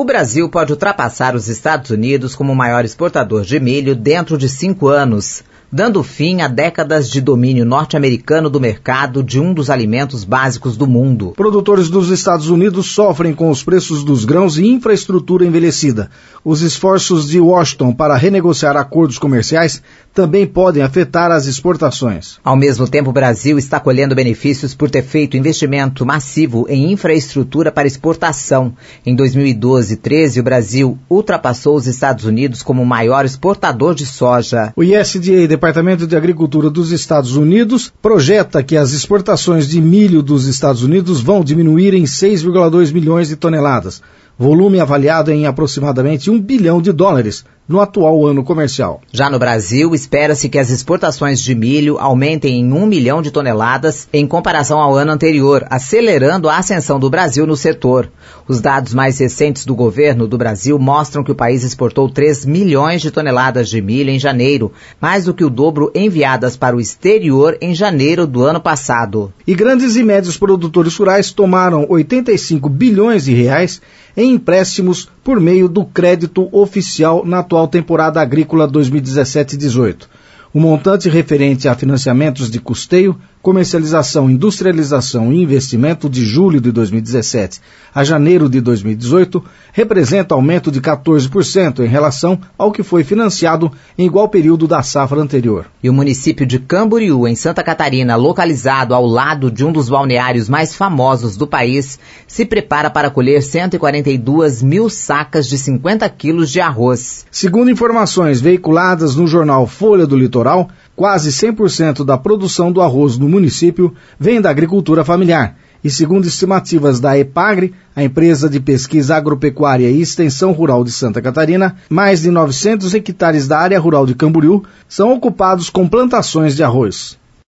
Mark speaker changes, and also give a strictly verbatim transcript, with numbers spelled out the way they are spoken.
Speaker 1: O Brasil pode ultrapassar os Estados Unidos como o maior exportador de milho dentro de cinco anos, dando fim a décadas de domínio norte-americano do mercado de um dos alimentos básicos do mundo.
Speaker 2: Produtores dos Estados Unidos sofrem com os preços dos grãos e infraestrutura envelhecida. Os esforços de Washington para renegociar acordos comerciais também podem afetar as exportações.
Speaker 1: Ao mesmo tempo, o Brasil está colhendo benefícios por ter feito investimento massivo em infraestrutura para exportação. Em dois mil e doze e dois mil e treze, o Brasil ultrapassou os Estados Unidos como o maior exportador de soja.
Speaker 2: O U S D A, Departamento de Agricultura dos Estados Unidos, projeta que as exportações de milho dos Estados Unidos vão diminuir em seis vírgula dois milhões de toneladas, volume avaliado em aproximadamente um bilhão de dólares no atual ano comercial.
Speaker 1: Já no Brasil, espera-se que as exportações de milho aumentem em um milhão de toneladas em comparação ao ano anterior, acelerando a ascensão do Brasil no setor. Os dados mais recentes do governo do Brasil mostram que o país exportou três milhões de toneladas de milho em janeiro, mais do que o dobro enviadas para o exterior em janeiro do ano passado.
Speaker 2: E grandes e médios produtores rurais tomaram oitenta e cinco bilhões de reais em empréstimos por meio do crédito oficial na atual temporada agrícola dois mil e dezessete e dezoito. O montante referente a financiamentos de custeio, comercialização, industrialização e investimento de julho de dois mil e dezessete a janeiro de dois mil e dezoito representa aumento de quatorze por cento em relação ao que foi financiado em igual período da safra anterior.
Speaker 1: E o município de Camboriú, em Santa Catarina, localizado ao lado de um dos balneários mais famosos do país, se prepara para colher cento e quarenta e duas mil sacas de cinquenta quilos de arroz.
Speaker 2: Segundo informações veiculadas no jornal Folha do Litoral, quase cem por cento da produção do arroz no município vem da agricultura familiar. E segundo estimativas da EPAGRE, a empresa de pesquisa agropecuária e extensão rural de Santa Catarina, mais de novecentos hectares da área rural de Camboriú são ocupados com plantações de arroz.